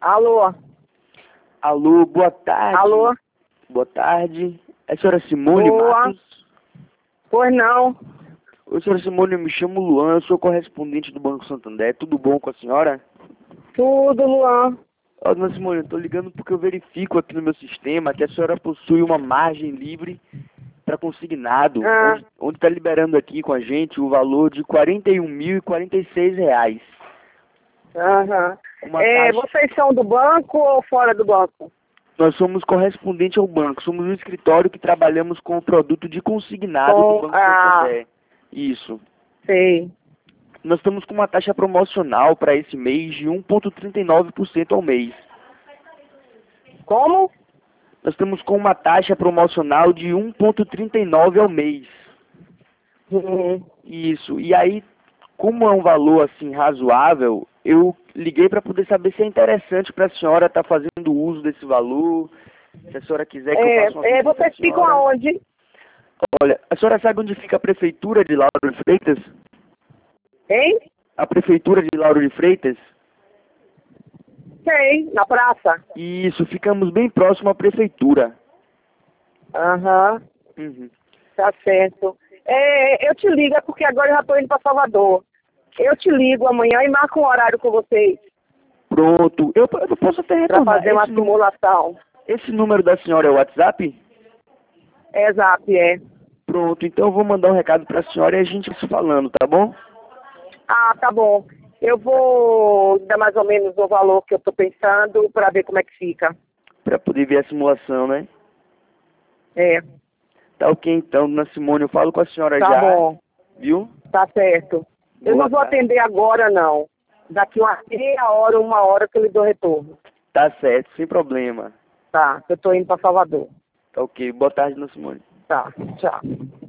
Alô? Alô, boa tarde. Alô? Boa tarde. É a senhora Simone Boa. Matos? Pois não. Oi, senhora Simone, eu me chamo Luan, eu sou correspondente do Banco Santander. Tudo bom com a senhora? Tudo, Luan. Ó, dona Simone, eu tô ligando porque eu verifico aqui no meu sistema que a senhora possui uma margem livre para consignado, Ah. onde está liberando aqui com a gente o valor de R$ 41.046. Aham. Uma taxa. Vocês são do banco ou fora do banco? Nós somos correspondente ao banco, somos um escritório que trabalhamos com o produto de consignado do Banco Santander. Isso. Sei. Nós estamos com uma taxa promocional para esse mês de 1,39% ao mês. Como? Nós estamos com uma taxa promocional de 1,39 ao mês. Isso. E aí, como é um valor assim razoável, eu liguei para poder saber se é interessante para a senhora estar fazendo uso desse valor. Se a senhora quiser que eu faça uma visita à Vocês ficam senhora. aonde? Olha, a senhora sabe onde fica a prefeitura de Lauro de Freitas? Hein? A prefeitura de Lauro de Freitas? Sei, na praça. Isso, ficamos bem próximo à prefeitura. Aham. Uhum. Tá certo. Eu te ligo, é porque agora eu já tô indo pra Salvador. Eu te ligo amanhã e marco um horário com vocês Pronto. Eu posso até pra retornar. fazer uma simulação. Esse número da senhora é o WhatsApp? Exato, é. Pronto, então eu vou mandar um recado para a senhora e a gente vai se falando, tá bom? Ah, tá bom. Eu vou dar mais ou menos o valor que eu tô pensando pra ver como é que fica. Para poder ver a simulação, né? É. Tá ok então, dona Simone, eu falo com a senhora Tá já. bom. Viu? Tá certo. Eu Boa não vou tarde. atender agora, não. Daqui uma meia hora, uma hora que eu lhe dou retorno. Tá certo, sem problema. Tá, eu tô indo pra Salvador. Tá ok. Boa tarde, dona Simone. Tá, tchau.